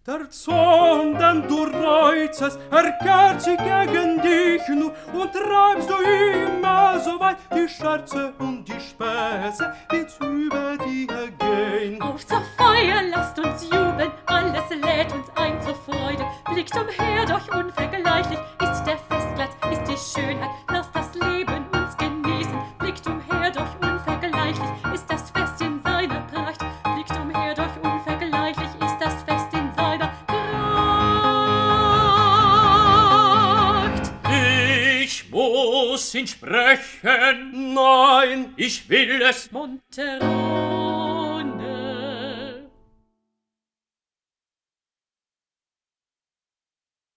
Der Zorn, den du reizest, erkehrt sich gegen dich nur und treibst du immer so weit die Scherze und die Späße, die über dir gehen. Auf zur Feier, lasst uns jubeln, alles lädt uns ein zur Freude. Blickt umher, doch unvergleichlich ist der Festplatz, ist die Schönheit. Lasst das Leben uns genießen. Blickt umher, doch unvergleichlich ist das Fest in seiner Pracht. Blickt umher, doch unvergleichlich ist das Fest in seiner Pracht. Ich muss ihn sprechen. Nein, Ich will es. Monterey.